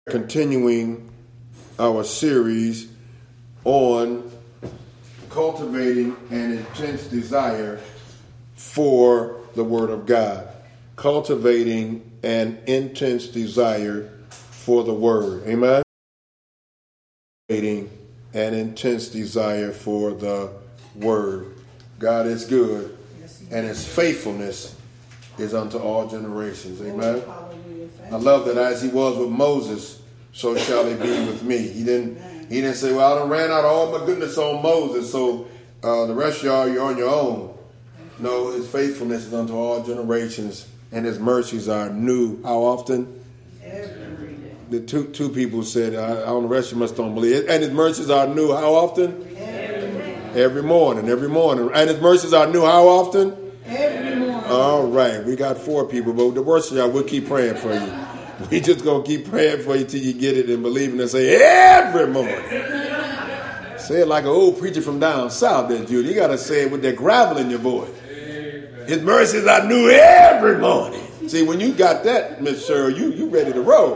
Continuing our series on cultivating an intense desire for the Word of God. Cultivating an intense desire for the Word. Amen? Cultivating an intense desire for the Word. God is good, and His faithfulness is unto all generations. Amen? I love that as He was with Moses, so shall He be with me. He didn't say, well, I done ran out of all my goodness on Moses, so the rest of y'all, you're on your own. No, His faithfulness is unto all generations, and His mercies are new. How often? Every day. The two people said, on the rest you must don't believe. And His mercies are new. How often? Every morning. Every morning. And His mercies are new. How often? Every morning. All right. We got 4 people, but the worst of y'all, we'll keep praying for you. We just going to keep praying for you till you get it and believe it and say, every morning. Say it like an old preacher from down south there, Judy. You got to say it with that gravel in your voice. His mercies are new every morning. See, when you got that, Miss Cheryl, you ready to roll.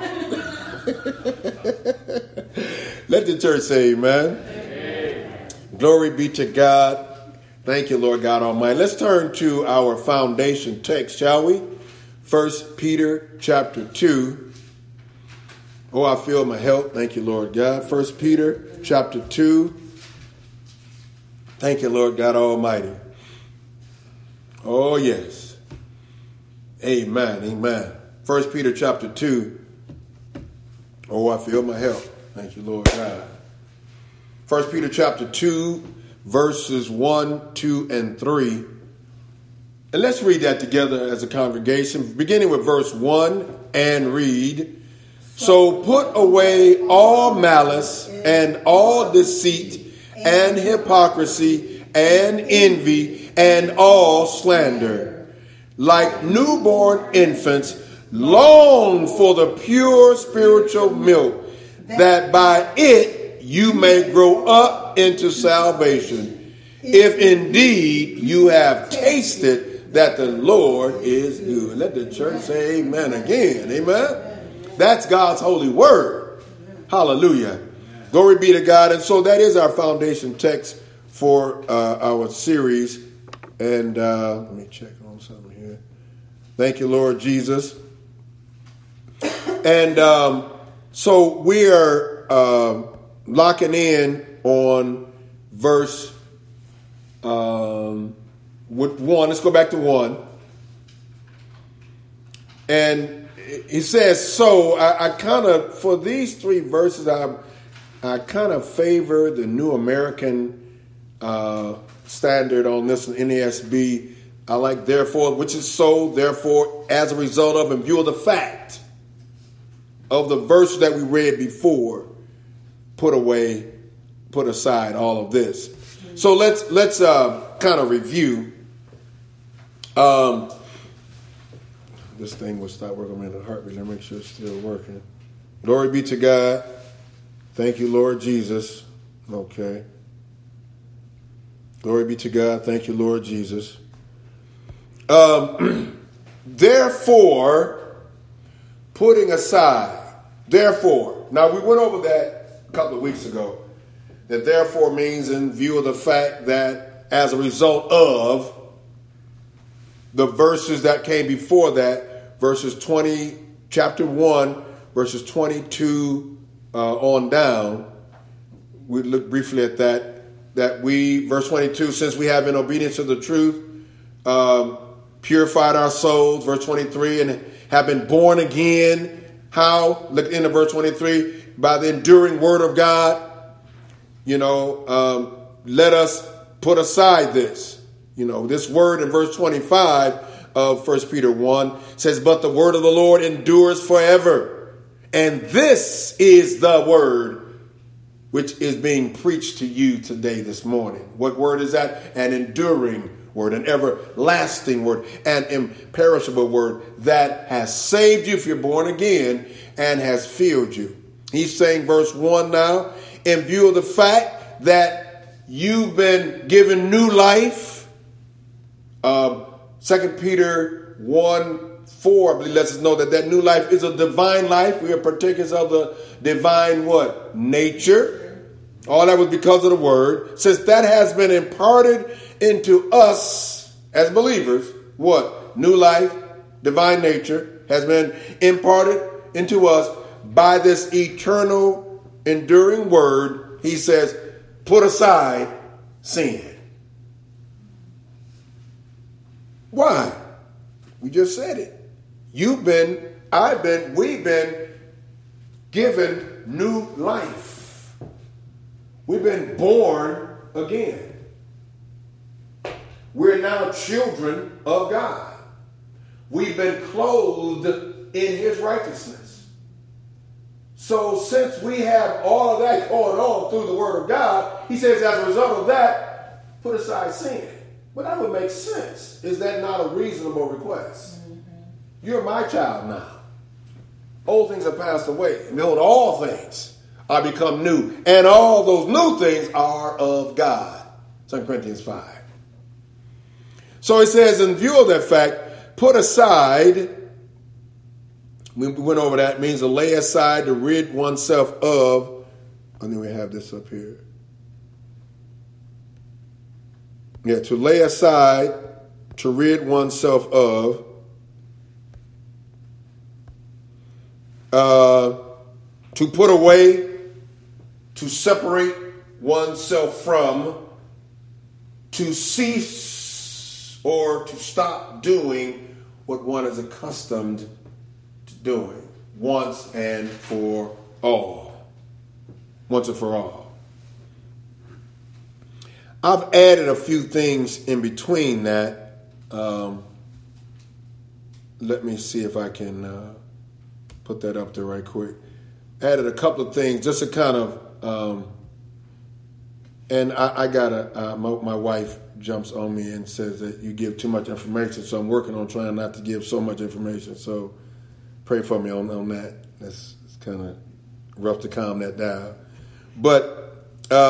Let the church say amen. Glory be to God. Thank you, Lord God Almighty. Let's turn to our foundation text, shall we? 1 Peter chapter 2. Oh, I feel my help. Thank you, Lord God. 1 Peter chapter 2. Thank you, Lord God Almighty. Oh, yes. Amen. Amen. 1 Peter chapter 2. Oh, I feel my help. Thank you, Lord God. 1 Peter chapter 2, verses 1, 2, and 3. And let's read that together as a congregation, beginning with verse 1 and read. So put away all malice and all deceit and hypocrisy and envy and all slander. Like newborn infants, long for the pure spiritual milk, that by it you may grow up into salvation, if indeed you have tasted that the Lord is good. Let the church say amen again. Amen. That's God's holy word. Hallelujah. Glory be to God. And so that is our foundation text for our series. And let me check on something here. Thank you, Lord Jesus. And so we are locking in on verse with 1. Let's go back to 1. And he says, so I kind of, for these 3 verses, I kind of favor the New American Standard on this NASB. I like therefore, which is so, therefore, as a result of, in view of the fact of the verse that we read before, put aside all of this. So let's kind of review. This thing will stop working in a heartbeat. Let me make sure it's still working. Glory be to God. Thank you, Lord Jesus. Okay. Glory be to God. Thank you, Lord Jesus. Therefore, putting aside. Therefore. Now, we went over that a couple of weeks ago. That therefore means in view of the fact that as a result of the verses that came before that, verses 20, chapter 1, verses 22 on down, we look briefly at that we, verse 22, since we have in obedience to the truth, purified our souls, verse 23, and have been born again. How? Look into verse 23, by the enduring word of God. Let us put aside this. This word in verse 25 of 1 Peter 1 says, but the word of the Lord endures forever. And this is the word which is being preached to you today, this morning. What word is that? An enduring word, an everlasting word, an imperishable word that has saved you if you're born again and has filled you. He's saying, verse 1 now, in view of the fact that you've been given new life. 2 Peter 1 4, I believe, lets us know that new life is a divine life. We are partakers of the divine what? Nature. All that was because of the word. Since that has been imparted into us as believers, what? New life, divine nature has been imparted into us by this eternal, enduring word. He says, put aside sin. Why? We just said it. We've been given new life. We've been born again. We're now children of God. We've been clothed in his righteousness. So since we have all of that going on through the word of God, he says as a result of that, put aside sin. But that would make sense. Is that not a reasonable request? Mm-hmm. You're my child now. Old things have passed away. And behold, all things are become new. And all those new things are of God. 2 Corinthians 5. So it says, in view of that fact, put aside, we went over that, means to lay aside, to rid oneself of. I think we have this up here. Yeah, to lay aside, to rid oneself of, to put away, to separate oneself from, to cease or to stop doing what one is accustomed to doing once and for all. Once and for all. I've added a few things in between that. Let me see if I can put that up there right quick. Added a couple of things just to kind of, and I got my wife jumps on me and says that you give too much information, so I'm working on trying not to give so much information. So pray for me on that. It's kind of rough to calm that down. But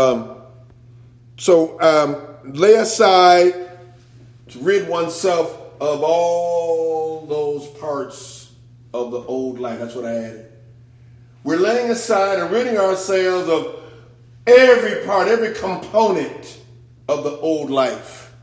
lay aside, to rid oneself of all those parts of the old life. That's what I added. We're laying aside and ridding ourselves of every part, every component of the old life.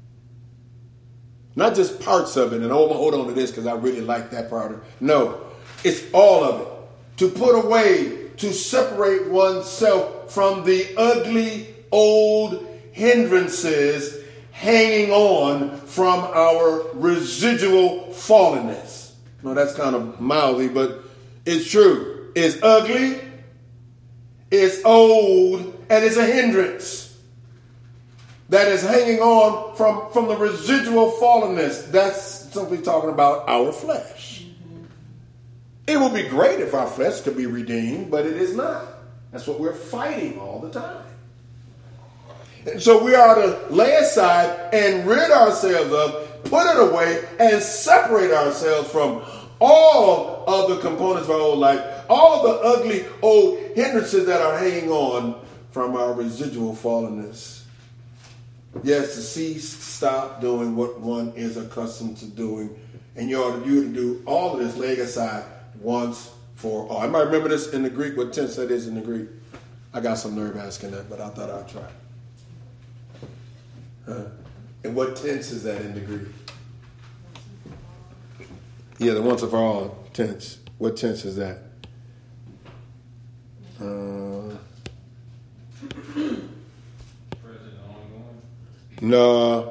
Not just parts of it, and hold on to this because I really like that part. No, it's all of it. To put away, to separate oneself from the ugly old hindrances hanging on from our residual fallenness. No, that's kind of mouthy, but it's true. It's ugly, it's old, and it's a hindrance that is hanging on from the residual fallenness. That's simply talking about our flesh. Mm-hmm. It would be great if our flesh could be redeemed, but it is not. That's what we're fighting all the time. And so we are to lay aside and rid ourselves of, put it away, and separate ourselves from all of the components of our old life, all the ugly old hindrances that are hanging on from our residual fallenness. Yes, to cease, stop doing what one is accustomed to doing. And you ought to do all of this laying aside once for all. I might remember this in the Greek, what tense that is in the Greek. I got some nerve asking that, but I thought I'd try. And what tense is that in the Greek? Yeah, the once and for all tense. What tense is that? Present ongoing? No.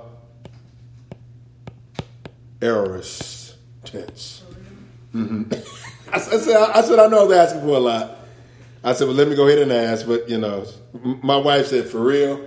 Aorist tense. Mm-hmm. I said I know I was asking for a lot. I said, well, let me go ahead and ask. But, my wife said, for real?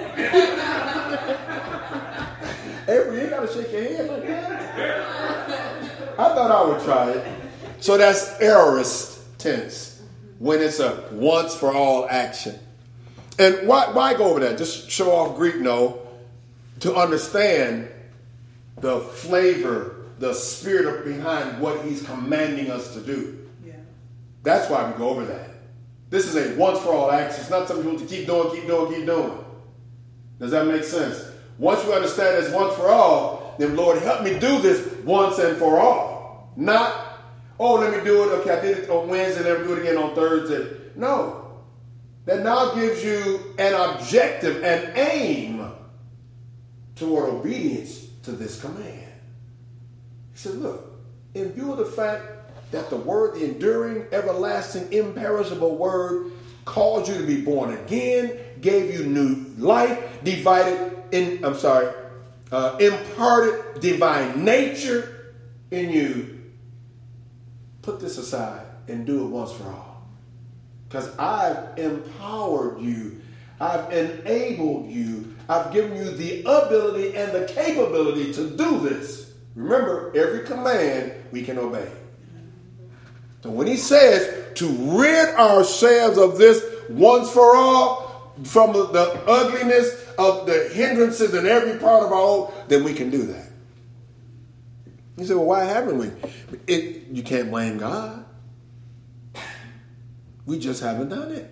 Avery, you got to shake your head like that. I thought I would try it. So that's aorist tense, when it's a once for all action. And why go over that? Just show off Greek, no. To understand the flavor, the spirit behind what he's commanding us to do. Yeah. That's why we go over that. This is a once for all action. It's not something you want to keep doing. Does that make sense? Once you understand it's once for all, then Lord, help me do this once and for all. Not, oh, let me do it. Okay, I did it on Wednesday, let me do it again on Thursday. No. That now gives you an objective, an aim toward obedience to this command. He said, look, in view of the fact that the word, the enduring, everlasting, imperishable word, caused you to be born again, gave you new life, imparted divine nature in you, put this aside and do it once for all. Because I've empowered you. I've enabled you. I've given you the ability and the capability to do this. Remember, every command we can obey. So when he says to rid ourselves of this once for all, from the ugliness of the hindrances in every part of our own, then we can do that. You say, well, why haven't we? You can't blame God. We just haven't done it.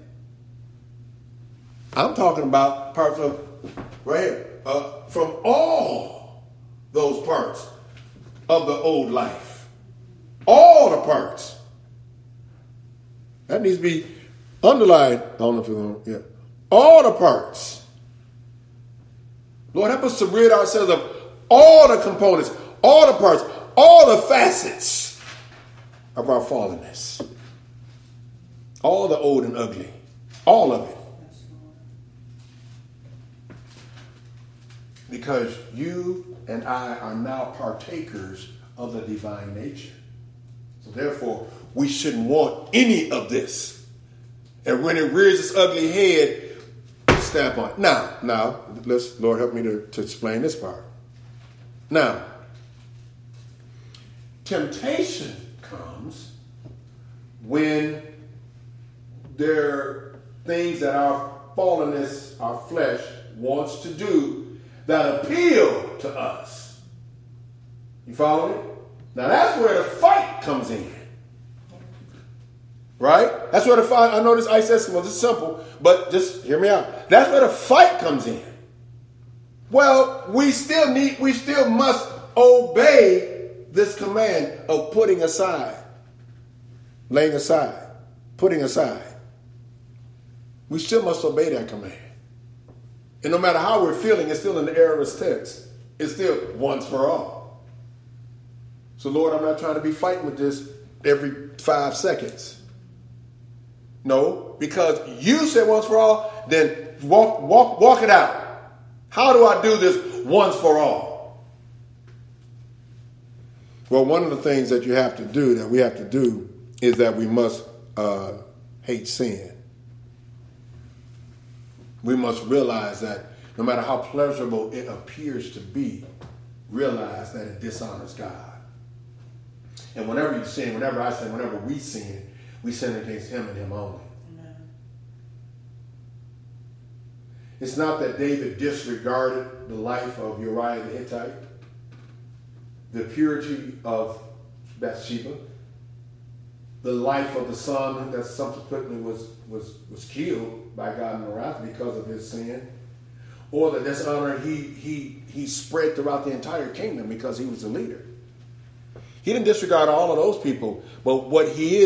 I'm talking about parts of, right here, from all those parts of the old life. All the parts. That needs to be underlined. I don't know if you're going to, yeah. All the parts. Lord, help us to rid ourselves of all the components, all the parts, all the facets of our fallenness. All the old and ugly. All of it. Because you and I are now partakers of the divine nature. So therefore, we shouldn't want any of this. And when it rears its ugly head, stamp on it. Now, let's, Lord, help me to explain this part. Now, temptation comes when there are things that our fallenness, our flesh, wants to do that appeal to us. You follow me? Now that's where the fight comes in. Right? That's where the fight, I know this I said well, it's simple, but just hear me out. That's where the fight comes in. Well, we still must obey this command of putting aside, laying aside, putting aside. We still must obey that command. And no matter how we're feeling, it's still in the aorist text. It's still once for all. So, Lord, I'm not trying to be fighting with this every 5 seconds. No, because you said once for all, then walk it out. How do I do this once for all? Well, one of the things that we have to do, is that we must hate sin. We must realize that no matter how pleasurable it appears to be, realize that it dishonors God. And whenever you sin, whenever I sin, whenever we sin against him and him only. Amen. It's not that David disregarded the life of Uriah the Hittite, the purity of Bathsheba, the life of the son that subsequently was killed by God in the wrath because of his sin, or the dishonor he spread throughout the entire kingdom because he was the leader. He didn't disregard all of those people, but what he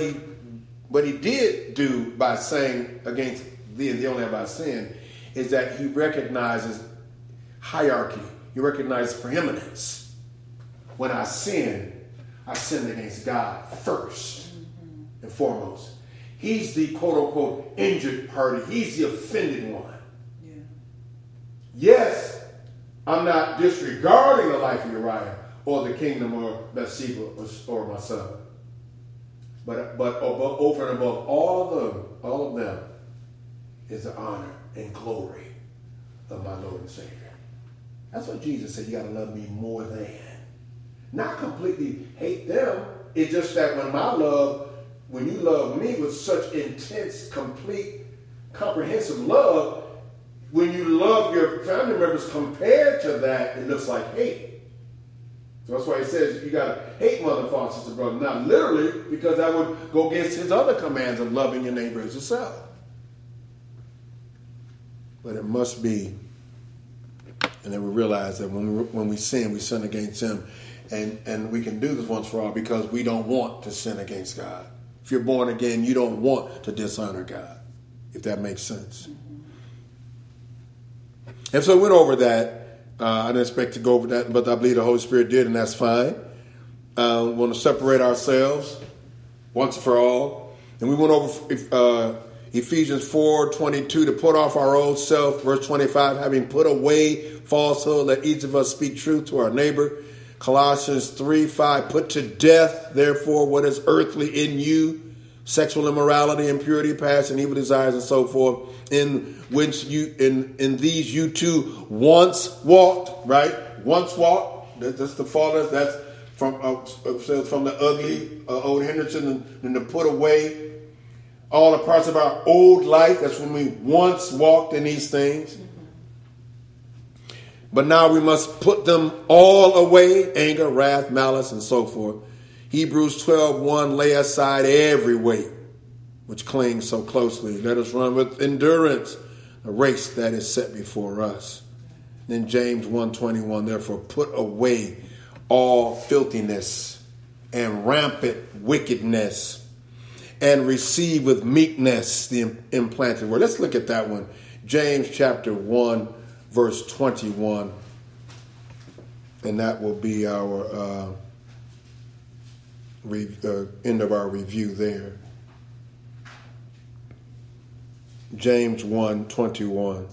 did do by saying against thee and thee only have I sinned is that he recognizes hierarchy. He recognizes preeminence. When I sinned against God first and foremost. He's the quote-unquote injured party. He's the offended one. Yeah. Yes, I'm not disregarding the life of Uriah or the kingdom or Bathsheba or my son. But over and above all of them is the honor and glory of my Lord and Savior. That's what Jesus said. You got to love me more than. Not completely hate them. It's just that when you love me with such intense, complete, comprehensive love, when you love your family members compared to that, it looks like hate. So that's why he says you got to hate mother, father, sister, brother. Not literally, because that would go against his other commands of loving your neighbor as yourself. But it must be, and then we realize that when we sin against him. And we can do this once for all because we don't want to sin against God. If you're born again, you don't want to dishonor God, if that makes sense. And so we went over that. I didn't expect to go over that, but I believe the Holy Spirit did, and that's fine. We want to separate ourselves once for all. And we went over Ephesians 4:22 to put off our old self. Verse 25, having put away falsehood, let each of us speak truth to our neighbor. Colossians 3:5, put to death, therefore, what is earthly in you, sexual immorality, impurity, passion, evil desires, and so forth, in which you, in these you too once walked, right? Once walked. That's the fathers. That's from the ugly old Henderson, and to put away all the parts of our old life. That's when we once walked in these things. But now we must put them all away, anger, wrath, malice, and so forth. Hebrews 12:1, lay aside every weight which clings so closely. Let us run with endurance the race that is set before us. Then James 1:21, therefore put away all filthiness and rampant wickedness and receive with meekness the implanted word. Let's look at that one. James chapter 1. Verse 21, and that will be our end of our review there. James 1:21.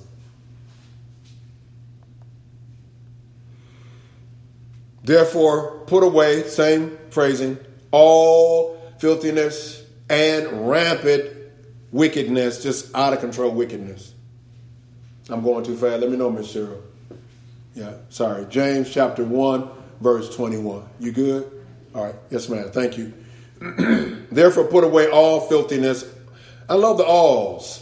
Therefore, put away, same phrasing, all filthiness and rampant wickedness, just out of control wickedness. I'm going too fast. Let me know, Miss Cheryl. Yeah, sorry. James chapter 1, verse 21. You good? All right. Yes, ma'am. Thank you. Therefore, put away all filthiness. I love the alls.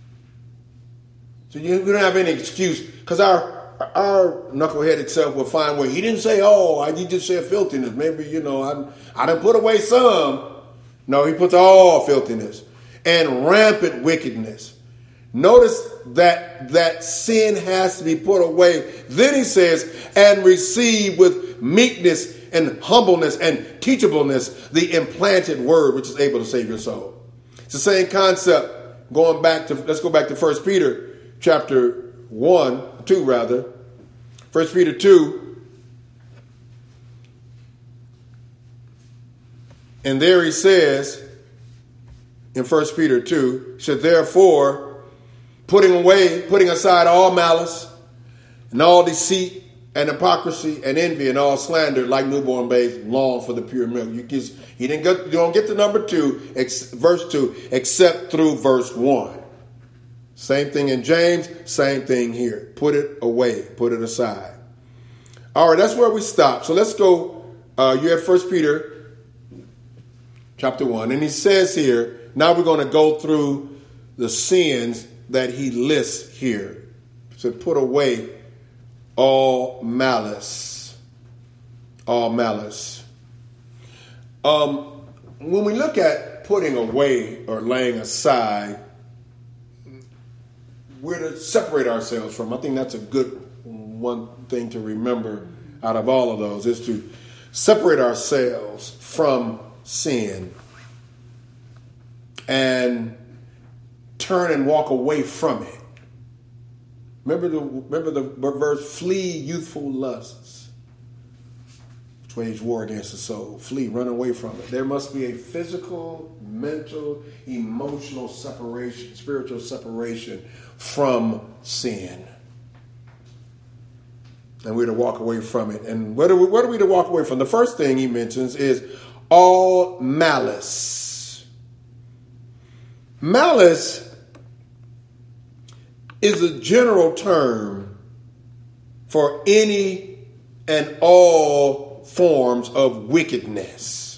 So you don't have any excuse, because our knuckleheaded self will find where he didn't say all. He just said filthiness. Maybe, I done put away some. No, he puts all filthiness and rampant wickedness. Notice that sin has to be put away. Then he says, and receive with meekness and humbleness and teachableness the implanted word, which is able to save your soul. It's the same concept. Let's go back to 1 Peter chapter 2 rather. 1 Peter 2. And there he says in 1 Peter 2, so therefore, putting aside all malice and all deceit and hypocrisy and envy and all slander, like newborn babes, long for the pure milk. You don't get to number 2, verse 2, except through verse 1. Same thing in James, same thing here. Put it away, put it aside. All right, that's where we stop. So let's go. You have 1 Peter chapter 1, and he says here, now we're going to go through the sins that he lists here. So put away all malice. All malice. When we look at putting away or laying aside, we're to separate ourselves from. I think that's a good one thing to remember out of all of those, is to separate ourselves from sin and turn and walk away from it. Remember the verse, flee youthful lusts, which wage war against the soul. Flee, run away from it. There must be a physical, mental, emotional separation, spiritual separation from sin. And we're to walk away from it. And what are we to walk away from? The first thing he mentions is all malice. Malice is a general term for any and all forms of wickedness.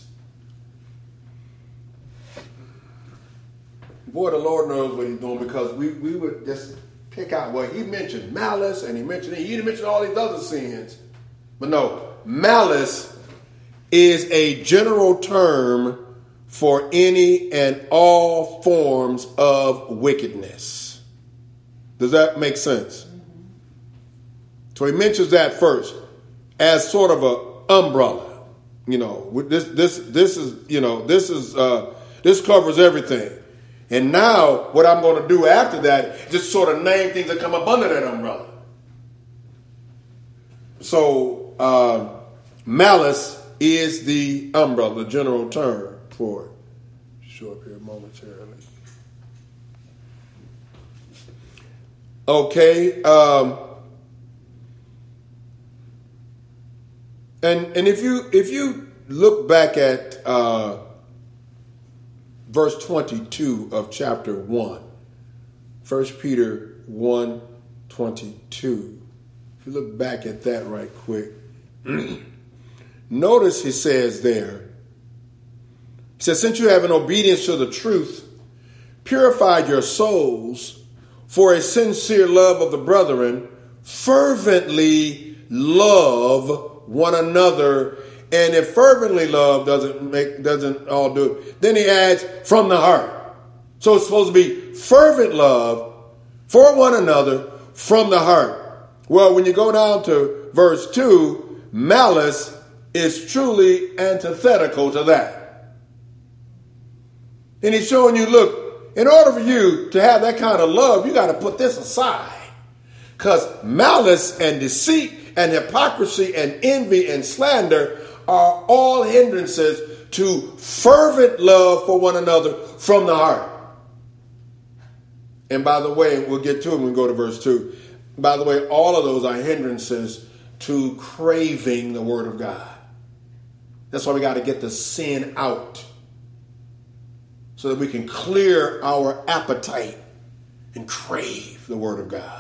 Boy, the Lord knows what he's doing, because we would just pick out, well, he mentioned malice and he didn't mention all these other sins. But no, malice is a general term for any and all forms of wickedness. Does that make sense? So he mentions that first as sort of an umbrella. This covers everything. And now what I'm going to do after that is just sort of name things that come up under that umbrella. So malice is the umbrella, the general term for it. Show up here momentarily. Okay. And if you look back at verse 22 of chapter 1, 1 Peter 1:22. If you look back at that right quick, notice he says there, he says, since you have in obedience to the truth purified your souls for a sincere love of the brethren, fervently love one another. And if fervently love doesn't all do it, then he adds from the heart. So it's supposed to be fervent love for one another from the heart. Well, when you go down to verse 2, malice is truly antithetical to that. And he's showing you, look, in order for you to have that kind of love, you got to put this aside. Because malice and deceit and hypocrisy and envy and slander are all hindrances to fervent love for one another from the heart. And by the way, we'll get to it when we go to verse 2. By the way, all of those are hindrances to craving the word of God. That's why we got to get the sin out so that we can clear our appetite and crave the word of God.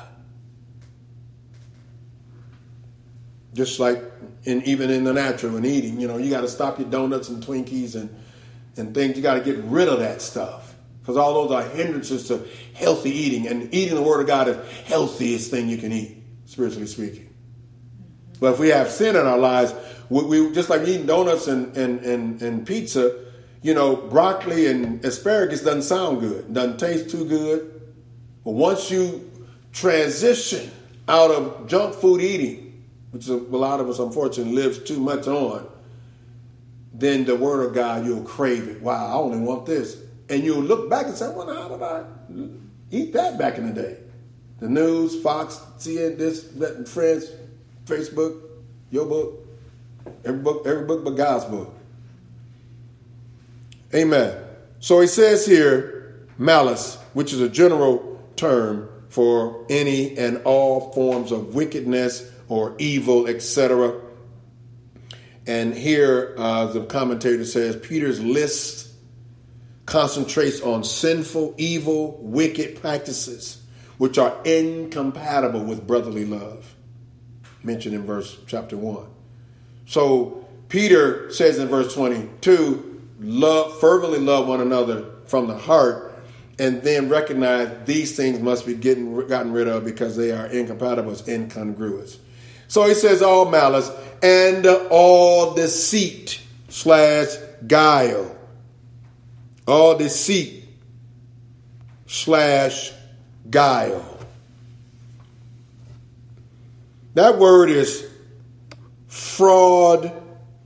Just like even in the natural and eating, you got to stop your donuts and Twinkies and things. You got to get rid of that stuff because all those are hindrances to healthy eating. And eating the word of God is the healthiest thing you can eat, spiritually speaking. But if we have sin in our lives, we just like eating donuts and pizza, broccoli and asparagus doesn't sound good, doesn't taste too good. But once you transition out of junk food eating, which a lot of us unfortunately lives too much on, then the word of God, you'll crave it. Wow, I only want this. And you'll look back and say, well, how did I eat that back in the day? The news, Fox, CNN, this, that, Friends, Facebook, your book, every book but God's book. Amen. So he says here, malice, which is a general term for any and all forms of wickedness or evil, etc. And here the commentator says Peter's list concentrates on sinful, evil, wicked practices which are incompatible with brotherly love, mentioned in chapter 1. So Peter says in verse 22, fervently love one another from the heart, and then recognize these things must be gotten rid of because they are incompatible, incongruous. So he says all malice and all deceit / guile. All deceit / guile. That word is fraud,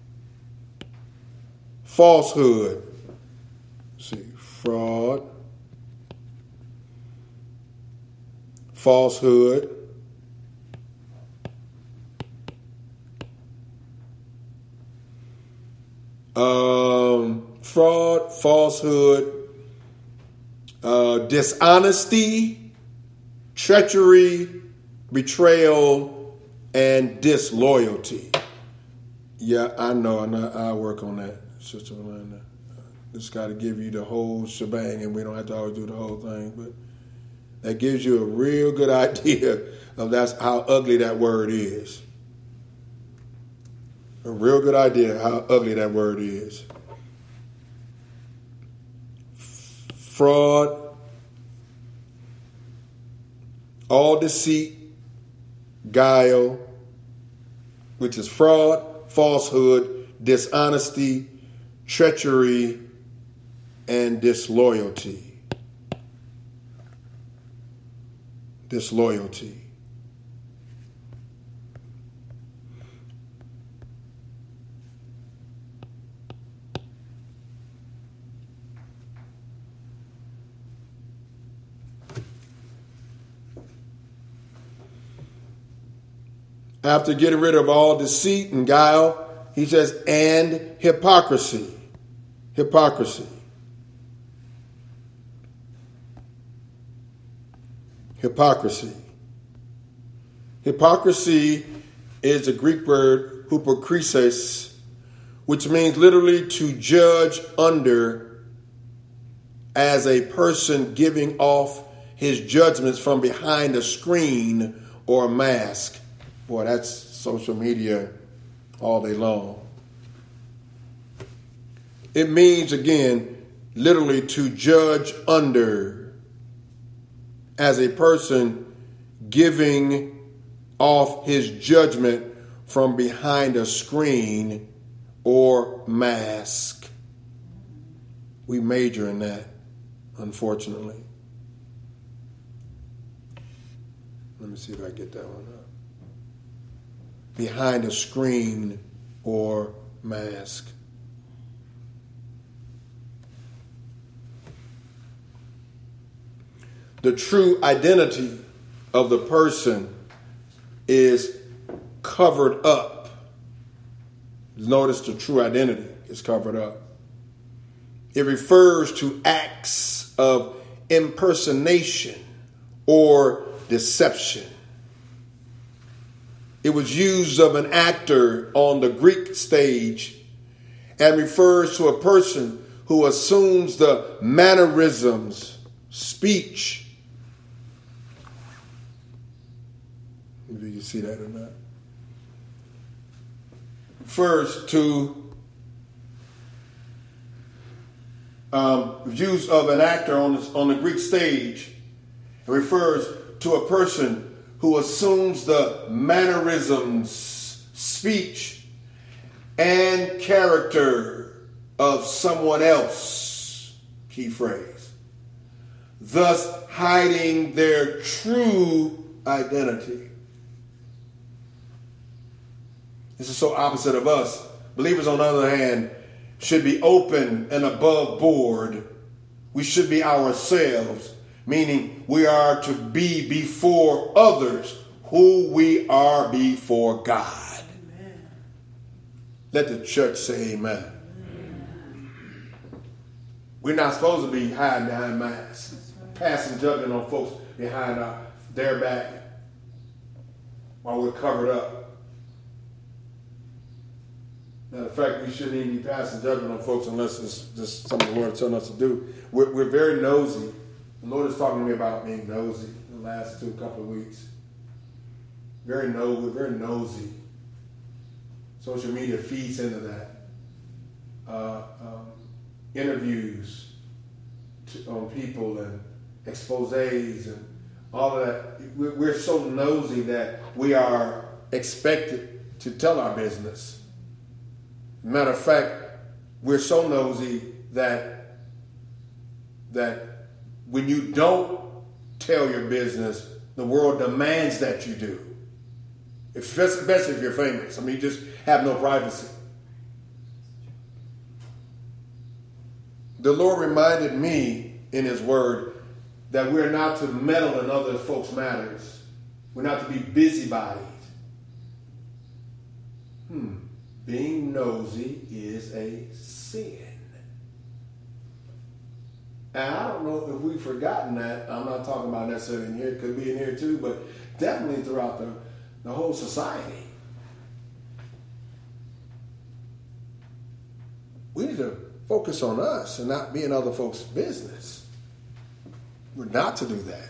falsehood. Let's see, fraud, falsehood, fraud, falsehood, dishonesty, treachery, betrayal, and disloyalty. Yeah, I know, and I work on that, Sister Amanda. Just got to give you the whole shebang, and we don't have to always do the whole thing, but that gives you a real good idea of that's how ugly that word is. A real good idea how ugly that word is. Fraud, all deceit, guile, which is fraud, falsehood, dishonesty, treachery, and disloyalty. Disloyalty. After getting rid of all deceit and guile, he says, and hypocrisy. Hypocrisy. Hypocrisy. Hypocrisy is the Greek word hypokrisis, which means literally to judge under, as a person giving off his judgments from behind a screen or a mask. Boy, that's social media all day long. It means, again, literally to judge under, as a person giving off his judgment from behind a screen or mask. We major in that, unfortunately. Let me see if I get that one up. Behind a screen or mask. The true identity of the person is covered up. Notice the true identity is covered up. It refers to acts of impersonation or deception. It was used of an actor on the Greek stage and refers to a person who assumes the mannerisms, speech. If you can see that or not. Refers to use of an actor on the Greek stage. It refers to a person who assumes the mannerisms, speech, and character of someone else. Key phrase. Thus hiding their true identity. This is so opposite of us. Believers, on the other hand, should be open and above board. We should be ourselves, meaning we are to be before others who we are before God. Amen. Let the church say amen. Amen. We're not supposed to be hiding behind masks, passing judgment on folks behind their back while we're covered up. Matter of fact, we shouldn't even be passing judgment on folks unless it's just something the Lord is telling us to do. We're very nosy. The Lord is talking to me about being nosy the last couple of weeks. We're very nosy. Social media feeds into that. Interviews on people and exposés and all of that. We're so nosy that we are expected to tell our business. Matter of fact, we're so nosy that when you don't tell your business, the world demands that you do. Especially if you're famous. I mean, you just have no privacy. The Lord reminded me in His Word that we're not to meddle in other folks' matters. We're not to be busybodies. Being nosy is a sin. And I don't know if we've forgotten that. I'm not talking about necessarily in here. It could be in here too, but definitely throughout the whole society. We need to focus on us and not be in other folks' business. We're not to do that.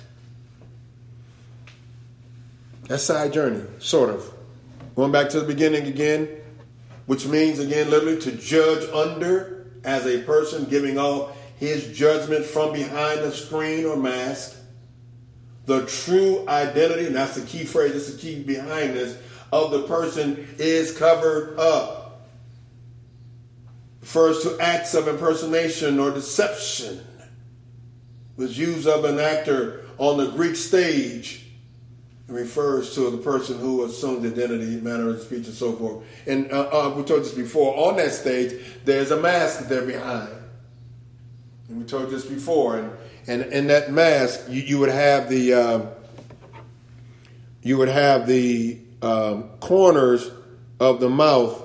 That's side journey, sort of. Going back to the beginning again, which means, again, literally to judge under, as a person giving off his judgment from behind a screen or mask. The true identity, and that's the key phrase, that's the key behind this, of the person is covered up. Refers to acts of impersonation or deception. Was used of an actor on the Greek stage. It refers to the person who assumed identity, manner of speech, and so forth. And we told this before. On that stage, there's a mask that they're behind. And we told this before. And in that mask, you would have the corners of the mouth.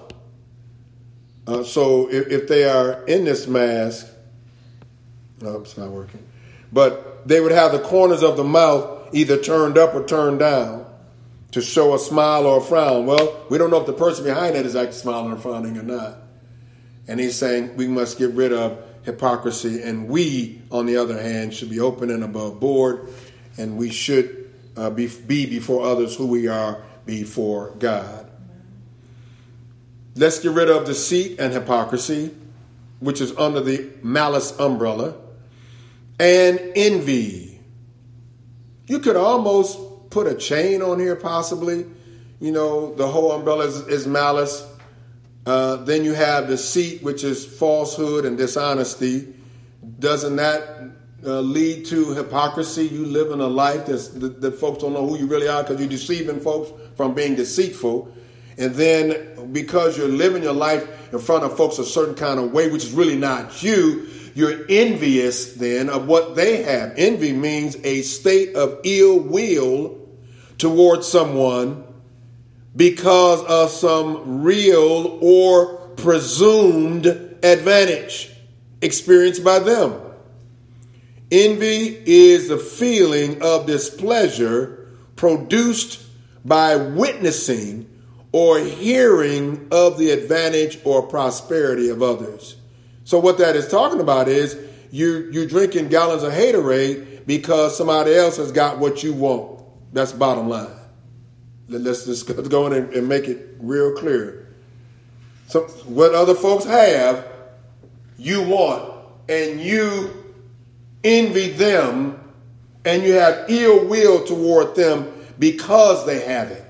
So if they are in this mask, no, it's not working. But they would have the corners of the mouth either turned up or turned down to show a smile or a frown. Well, we don't know if the person behind that is actually smiling or frowning or not. And he's saying we must get rid of hypocrisy, and we, on the other hand, should be open and above board, and we should be before others who we are before God. Let's get rid of deceit and hypocrisy, which is under the malice umbrella, and envy. You could almost put a chain on here, possibly. You know, the whole umbrella is malice. Then you have deceit, which is falsehood and dishonesty. Doesn't that lead to hypocrisy? You live in a life that folks don't know who you really are because you're deceiving folks from being deceitful. And then because you're living your life in front of folks a certain kind of way, which is really not you, you're envious then of what they have. Envy means a state of ill will towards someone because of some real or presumed advantage experienced by them. Envy is the feeling of displeasure produced by witnessing or hearing of the advantage or prosperity of others. So what that is talking about is you're drinking gallons of haterade because somebody else has got what you want. That's bottom line. Let's just go in and make it real clear. So what other folks have, you want, and you envy them, and you have ill will toward them because they have it.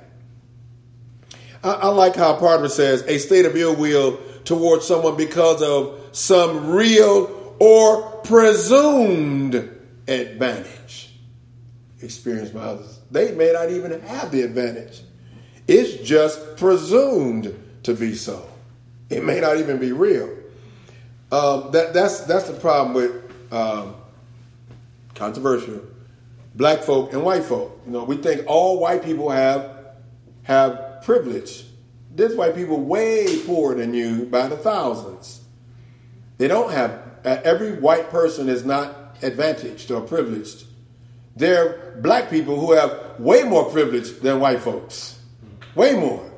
I like how Parker says a state of ill will towards someone because of some real or presumed advantage experienced by others. They may not even have the advantage. It's just presumed to be so. It may not even be real. That's the problem with controversial black folk and white folk. You know, we think all white people have privilege. There's white people way poorer than you by the thousands. They don't have. Every white person is not advantaged or privileged. There are black people who have way more privilege than white folks. Way more.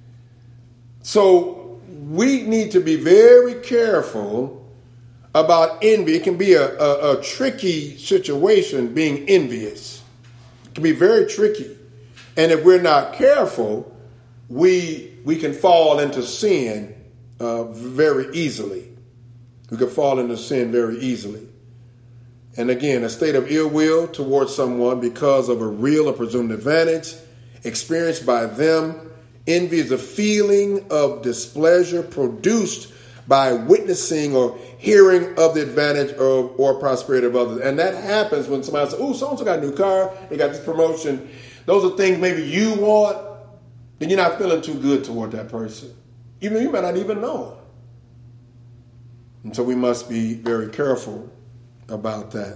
So we need to be very careful about envy. It can be a tricky situation being envious. It can be very tricky. And if we're not careful, we can fall into sin very easily. We can fall into sin very easily. And again, a state of ill will towards someone because of a real or presumed advantage experienced by them. Envy is a feeling of displeasure produced by witnessing or hearing of the advantage or prosperity of others. And that happens when somebody says, oh, so-and-so got a new car, they got this promotion. Those are things maybe you want, then you're not feeling too good toward that person. Even though you might not even know them. And so we must be very careful about that.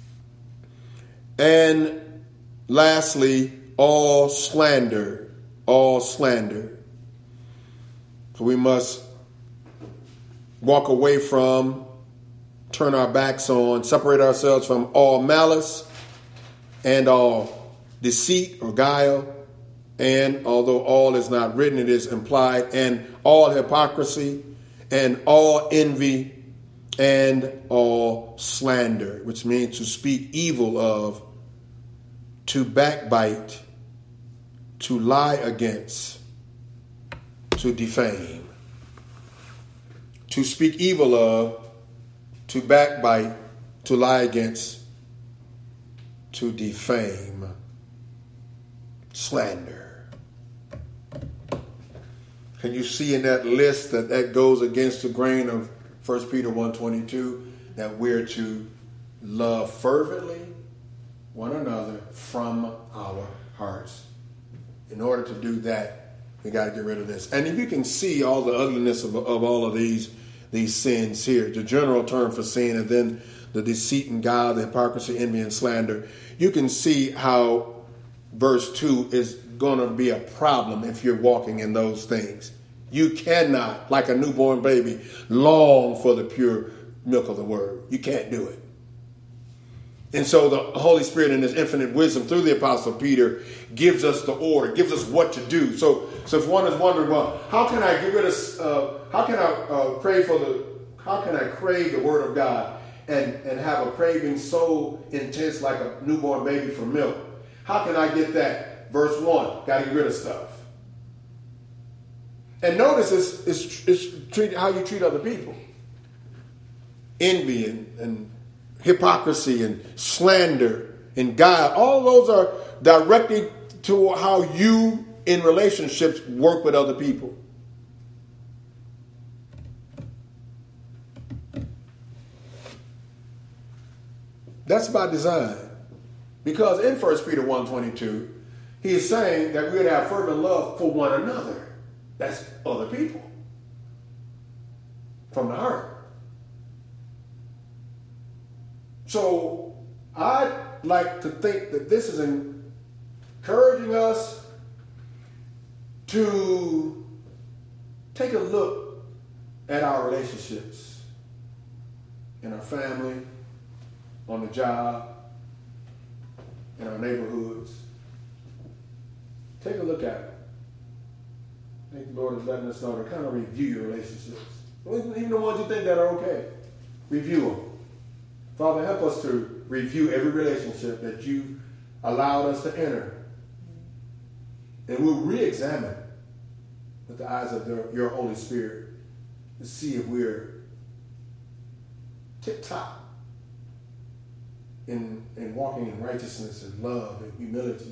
And lastly, all slander. All slander. So we must walk away from, turn our backs on, separate ourselves from all malice and all deceit or guile. And although all is not written, it is implied. And all hypocrisy and all envy and all slander, which means to speak evil of, to backbite, to lie against, to defame. To speak evil of, to backbite, to lie against, to defame, slander. Can you see in that list that goes against the grain of 1 Peter 1:22 that we're to love fervently one another from our hearts? In order to do that, we got to get rid of this. And if you can see all the ugliness of all of these sins here, the general term for sin, and then the deceit and guile, the hypocrisy, envy, and slander, you can see how verse 2 is going to be a problem if you're walking in those things. You cannot, like a newborn baby, long for the pure milk of the word. You can't do it. And so the Holy Spirit in his infinite wisdom through the Apostle Peter gives us the order, gives us what to do. So if one is wondering, well, how can I get rid of, how can I crave the word of God and have a craving so intense like a newborn baby for milk? How can I get that? Verse 1, got to get rid of stuff. And notice it's how you treat other people. Envy and hypocrisy and slander and guile. All those are directly to how you in relationships work with other people. That's by design. Because in 1 Peter 1:22, he is saying that we would have fervent love for one another. That's other people. From the heart. So I'd like to think that this is encouraging us to take a look at our relationships in our family, on the job, in our neighborhoods. Take a look at it. I think the Lord is letting us know to kind of review your relationships. Even the ones you think that are okay. Review them. Father, help us to review every relationship that you allowed us to enter. And we'll re-examine with the eyes of your Holy Spirit to see if we're tip-top in walking in righteousness and love and humility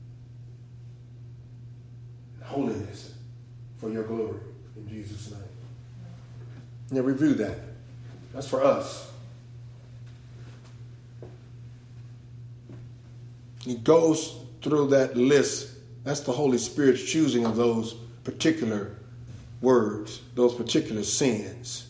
and holiness for your glory. In Jesus' name. Now review that. That's for us. He goes through that list. That's the Holy Spirit's choosing of those particular words, those particular sins.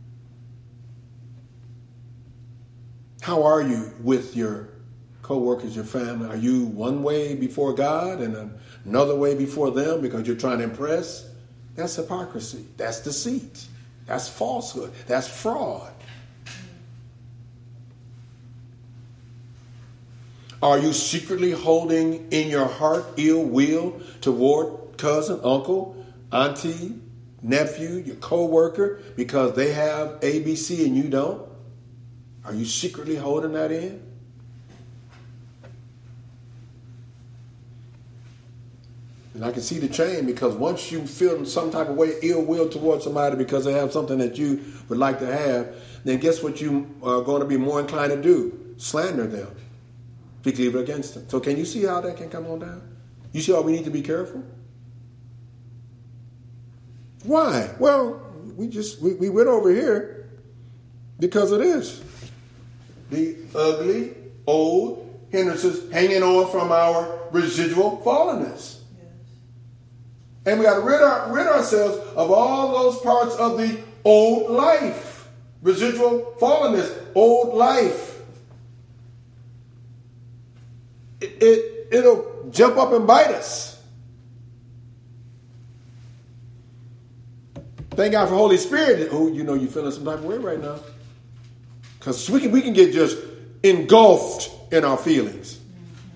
How are you with your co-workers, your family? Are you one way before God and another way before them because you're trying to impress? That's hypocrisy. That's deceit. That's falsehood. That's fraud. Are you secretly holding in your heart ill will toward cousin, uncle, auntie, nephew, your co-worker because they have ABC and you don't? Are you secretly holding that in? And I can see the chain because once you feel some type of way ill will towards somebody because they have something that you would like to have, then guess what you are going to be more inclined to do? Slander them. Speak evil against them. So can you see how that can come on down? You see how we need to be careful? Why? Well, we went over here because of this. The ugly, old hindrances hanging on from our residual fallenness. Yes. And we got to rid ourselves of all those parts of the old life. Residual fallenness, old life. It'll jump up and bite us. Thank God for Holy Spirit. Oh, you know you're feeling some type of way right now. Because we can get just engulfed in our feelings. Mm-hmm.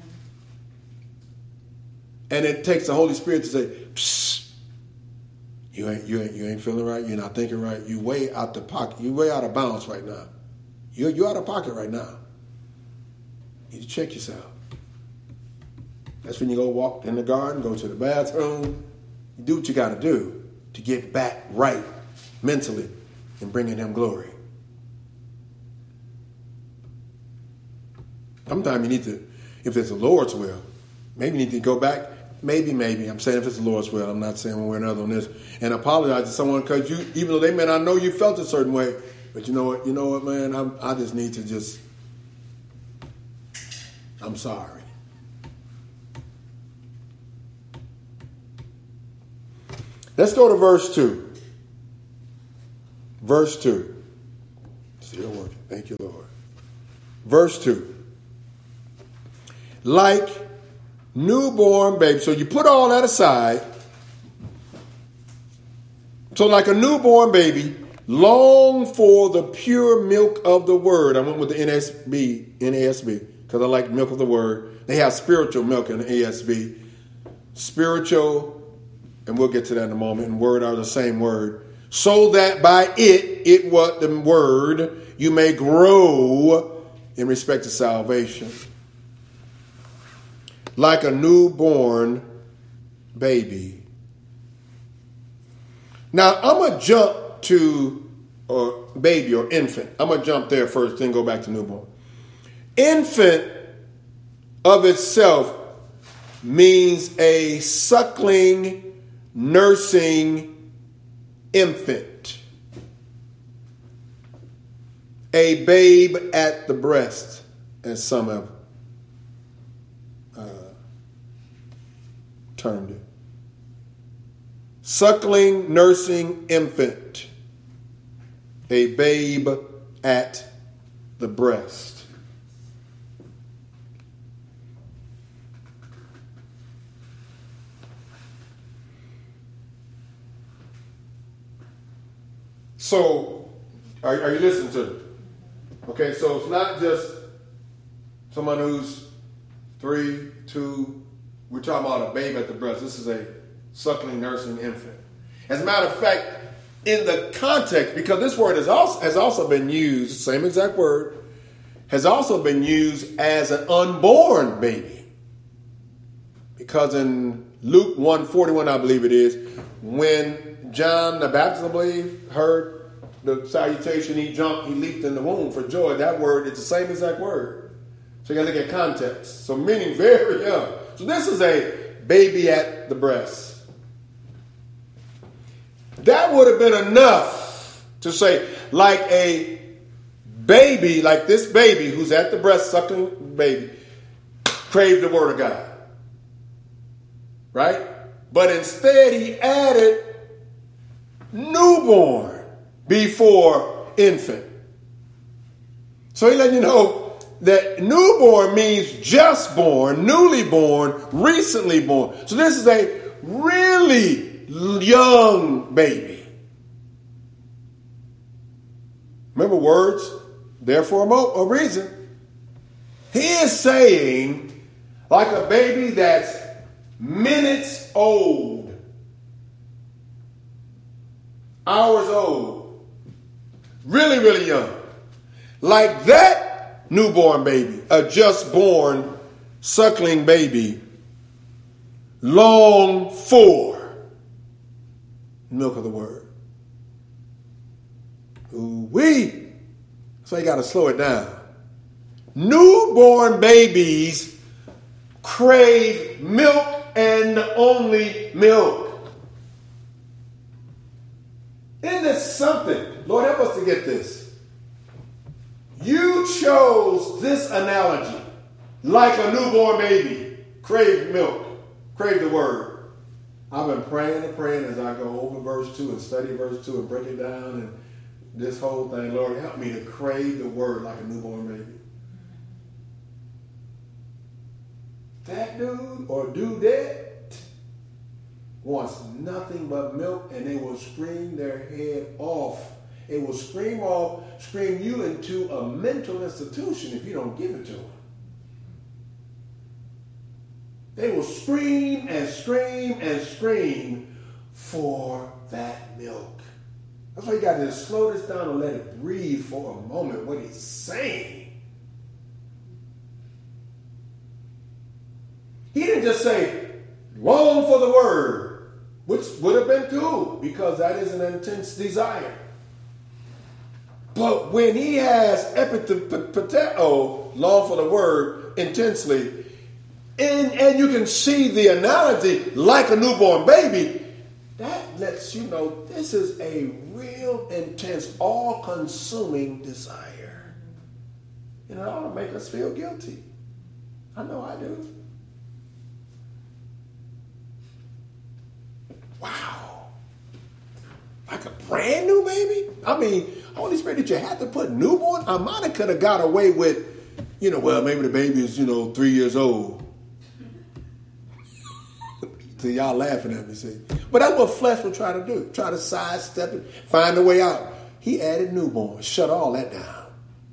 And it takes the Holy Spirit to say, psst, you ain't feeling right, you're not thinking right, you way out the pocket, you way out of bounds right now. You're out of pocket right now. You need to check yourself. That's when you go walk in the garden, go to the bathroom. You do what you got to do to get back right mentally and bringing him glory. Sometimes you need to, if it's the Lord's will, maybe you need to go back. Maybe. I'm saying if it's the Lord's will. I'm not saying one way or another on this. And apologize to someone because you, even though they may not know you felt a certain way, but you know what, man, I just need to I'm sorry. Let's go to verse 2. Verse 2. Still working. Thank you, Lord. Verse 2. Like Newborn baby. So you put all that aside. So like a newborn baby, long for the pure milk of the word. I went with the NASB, because I like milk of the word. They have spiritual milk in the ASB. Spiritual, and we'll get to that in a moment, and word are the same word. So that by it what the word, you may grow in respect to salvation. Like a newborn baby. Now, I'm going to jump to baby or infant. I'm going to jump there first, then go back to newborn. Infant of itself means a suckling, nursing infant. A babe at the breast, as some have termed it. Suckling, nursing infant. A babe at the breast. So, are you listening to it? Okay, so it's not just someone who's 3, 2. We're talking about a babe at the breast. This is a suckling, nursing infant. As a matter of fact, in the context, because this word has also been used, same exact word, has also been used as an unborn baby. Because in Luke 1:41, I believe it is, when John the Baptist, I believe, heard the salutation, he jumped, he leaped in the womb for joy. That word, it's the same exact word. So you got to look at context. So meaning very young. So this is a baby at the breast. That would have been enough to say, like a baby, like this baby who's at the breast, suckling baby, craved the word of God. Right? But instead he added newborn before infant. So he let you know that newborn means just born, newly born, recently born. So this is a really young baby. Remember, words there for a reason. He is saying, like a baby that's minutes old, hours old, really, really young. Like that newborn baby, a just born, suckling baby, long for milk of the word. Ooh-wee. So you got to slow it down. Newborn babies crave milk and only milk. Isn't this something? Lord, help us to get this. You chose this analogy, like a newborn baby, crave milk, crave the word. I've been praying and praying as I go over verse 2 and study verse 2 and break it down and this whole thing. Lord, help me to crave the word like a newborn baby. That dude or dudette wants nothing but milk, and they will scream their head off. They will scream you into a mental institution if you don't give it to them. They will scream and scream and scream for that milk. That's why you got to slow this down and let it breathe for a moment what he's saying. He didn't just say, long for the word, which would have been cool because that is an intense desire. But when he has epitheteo, long for the word, intensely, and you can see the analogy like a newborn baby, that lets you know this is a real intense, all-consuming desire. And it ought to make us feel guilty. I know I do. Wow. Like a brand new baby? I mean, Holy Spirit, did you have to put newborn? I might have could have got away with, well, maybe the baby is, 3 years old. So y'all laughing at me, see? But that's what flesh will try to do. Try to sidestep it, find a way out. He added newborn, shut all that down.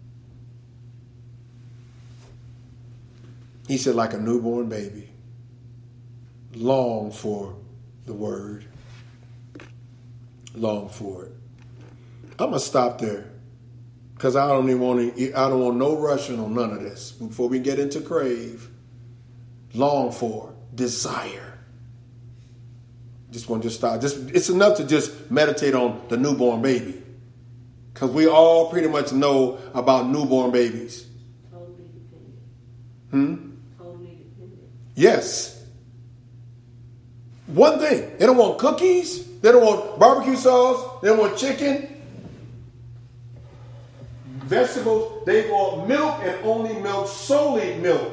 He said, like a newborn baby, long for the word. Long for it. I'm gonna stop there because I don't want no rushing on none of this before we get into crave. Long for, desire. Just want to stop. It's enough to just meditate on the newborn baby, because we all pretty much know about newborn babies. Totally dependent. Totally dependent. Yes. One thing, they don't want cookies. They don't want barbecue sauce. They don't want chicken. Vegetables. They want milk and only milk, solely milk.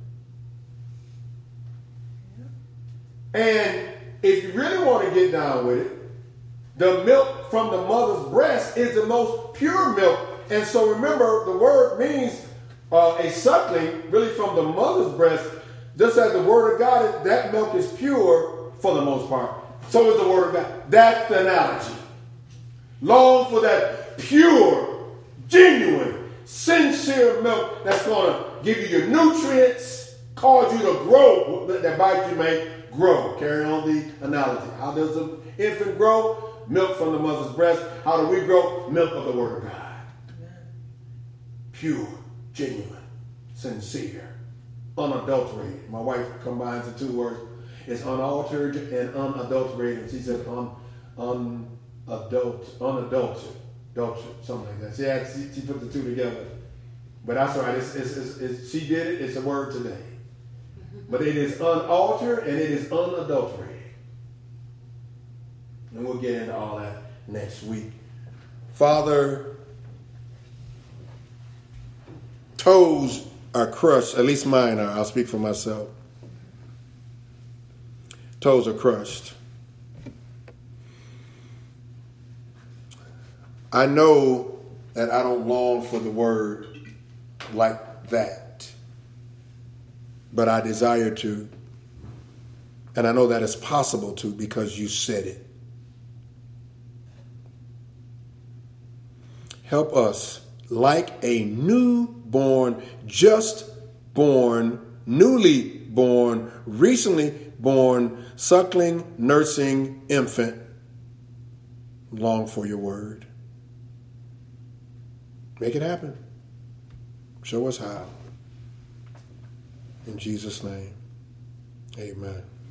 And if you really want to get down with it, the milk from the mother's breast is the most pure milk. And so remember, the word means a suckling, really from the mother's breast. Just as the word of God, that milk is pure for the most part. So is the word of God. That's the analogy. Long for that pure, genuine, sincere milk that's going to give you your nutrients, cause you to grow, that bite you may grow. Carry on the analogy. How does an infant grow? Milk from the mother's breast. How do we grow? Milk of the word of God. Pure, genuine, sincere, unadulterated. My wife combines the two words. It's unaltered and unadulterated. She said unadulterated, something like that. She put the two together. But that's right. She did it. It's a word today. But it is unaltered and it is unadulterated. And we'll get into all that next week. Father, toes are crushed. At least mine are. I'll speak for myself. Toes are crushed. I know that I don't long for the word like that, but I desire to. And I know that it's possible to because you said it. Help us, like a newborn, just born, newly born, recently born, suckling, nursing infant, long for your word. Make it happen. Show us how. In Jesus' name, amen.